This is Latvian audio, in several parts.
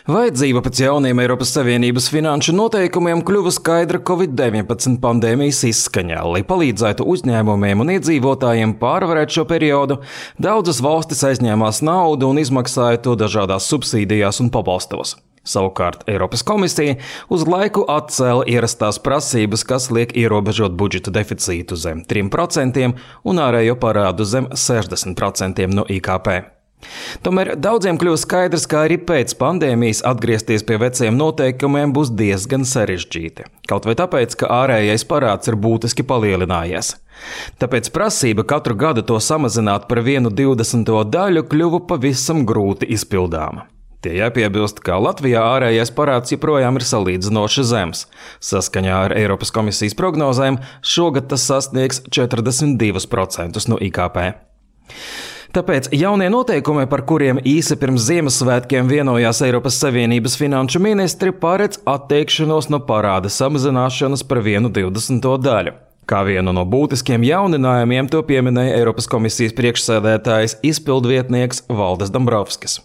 Vajadzība pēc jauniem Eiropas Savienības finanšu noteikumiem kļuva skaidra Covid-19 pandēmijas izskaņā. Lai palīdzētu uzņēmumiem un iedzīvotājiem pārvarēt šo periodu, daudzas valstis aizņēmās naudu un izmaksāja to dažādās subsīdijās un pabalstos. Savukārt Eiropas komisija uz laiku atcēla ierastās prasības, kas liek ierobežot budžeta deficītu zem 3% un ārējo parādu zem 60% no IKP. Tomēr daudziem kļūst skaidrs, ka arī pēc pandēmijas atgriezties pie veciem noteikumiem būs diezgan sarežģīti. Kaut vai tāpēc, ka ārējais parāds ir būtiski palielinājies. Tāpēc prasība katru gadu to samazināt par 1/20 daļu kļuva pavisam grūti izpildāma. Tie jāpiebilst, ka Latvijā ārējais parāds joprojām ir salīdzinoši zems. Saskaņā ar Eiropas komisijas prognozēm šogad tas sasniegs 42% no IKP. Tāpēc jaunie noteikumi, par kuriem īsi pirms Ziemassvētkiem vienojās Eiropas Savienības finanšu ministri, paredz atteikšanos no parāda samazināšanas par 1/20 daļu. Kā vienu no būtiskiem jauninājumiem to pieminēja Eiropas komisijas priekšsēdētājs izpildvietnieks Valdis Dombrovskis.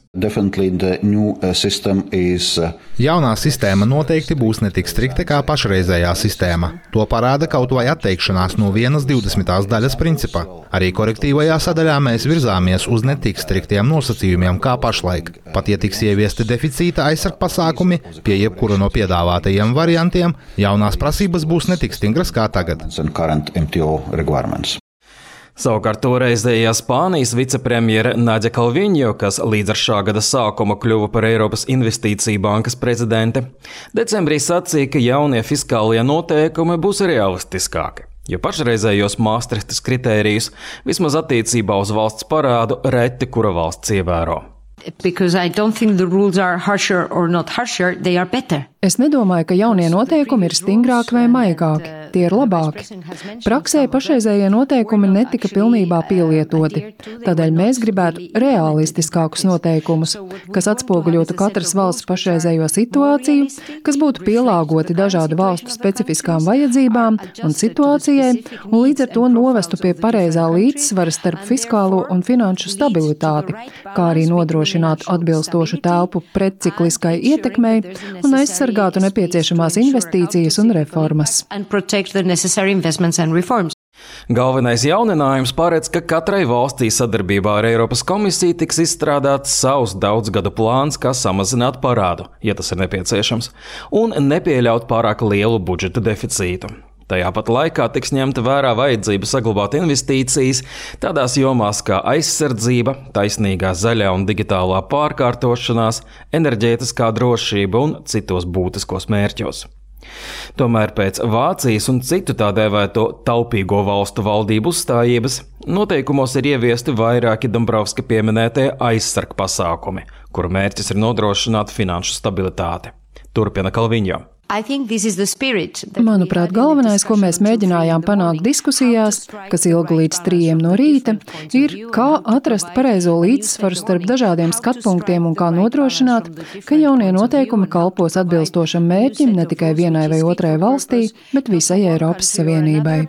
Jaunā sistēma noteikti būs ne tik strikta kā pašreizējā sistēma. To parāda kaut vai atteikšanās no 1/20 daļas principa. Arī korektīvajā sadaļā mēs virzāmies uz ne tik striktiem nosacījumiem kā pašlaik. Pat ja tiks ieviesti deficīta aizsargpasākumi, pie jebkura no piedāvātajiem variantiem, jaunās prasības būs ne tik stingras kā tagad. Savukārt toreizējā Spānijas vicepremjere Nadia Calviņo, kas līdz ar šā gada sākuma kļuva par Eiropas Investīciju bankas prezidente, decembrī sacīja, ka jaunie fiskālie noteikumi būs realistiskāki, jo pašreizējos Maastrichtas kritērijus vismaz attiecībā uz valsts parādu reti kura valsts ievēro. Es nedomāju, ka jaunie noteikumi ir stingrāki vai maigāki. Tie ir labāki. Praksē pašreizējie noteikumi netika pilnībā pielietoti. Tādēļ mēs gribētu realistiskākus noteikumus, kas atspoguļotu katras valsts pašreizējo situāciju, kas būtu pielāgoti dažādu valstu specifiskām vajadzībām un situācijai, un līdz ar to novestu pie pareizā līdzsvara starp fiskālo un finanšu stabilitāti, kā arī nodrošinātu atbilstošu telpu pretcikliskai ietekmei un aizsargātu nepieciešamās investīcijas un reformas. Galvenais jauninājums paredz, ka katrai valstī sadarbībā ar Eiropas komisiju tiks izstrādāts savs daudzgadu plāns, kā samazināt parādu, ja tas ir nepieciešams, un nepieļaut pārāk lielu budžeta deficītu. Tajā pat laikā tiks ņemta vērā vajadzība saglabāt investīcijas tādās jomās kā aizsardzība, taisnīgā zaļā un digitālā pārkārtošanās, enerģētiskā drošība un citos būtiskos mērķos. Tomēr pēc Vācijas un citu tā dēvēto taupīgo valstu valdību uzstājības noteikumos ir ieviesti vairāki Dombrovska pieminētie aizsargpasākumi, kuru mērķis ir nodrošināt finanšu stabilitāti. Turpina Calviņo. Manuprāt, galvenais, ko mēs mēģinājām panākt diskusijās, kas ilga līdz 3 no rīta, ir, kā atrast pareizo līdzsvaru starp dažādiem skatpunktiem un kā nodrošināt, ka jaunie noteikumi kalpos atbilstošam mērķim ne tikai vienai vai otrai valstī, bet visai Eiropas Savienībai.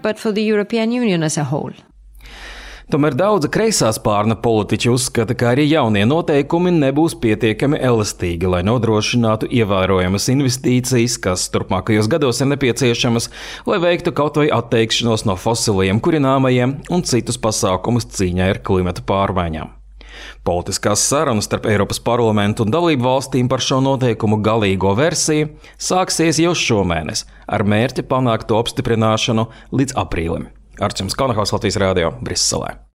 Tomēr daudzi kreisā spārna politiķi uzskata, ka arī jaunie noteikumi nebūs pietiekami elastīgi, lai nodrošinātu ievērojamas investīcijas, kas turpmākajos gados ir nepieciešamas, lai veiktu kaut vai atteikšanos no fosiliem kurināmajiem un citus pasākumus cīņai ar klimata pārmaiņām. Politiskās sarunas starp Eiropas parlamentu un dalību valstīm par šo noteikumu galīgo versiju sāksies jau šomēnes ar mērķi panākt to apstiprināšanu līdz aprīlim. Arčuns Konahaus, Latvijas radio, Briselē.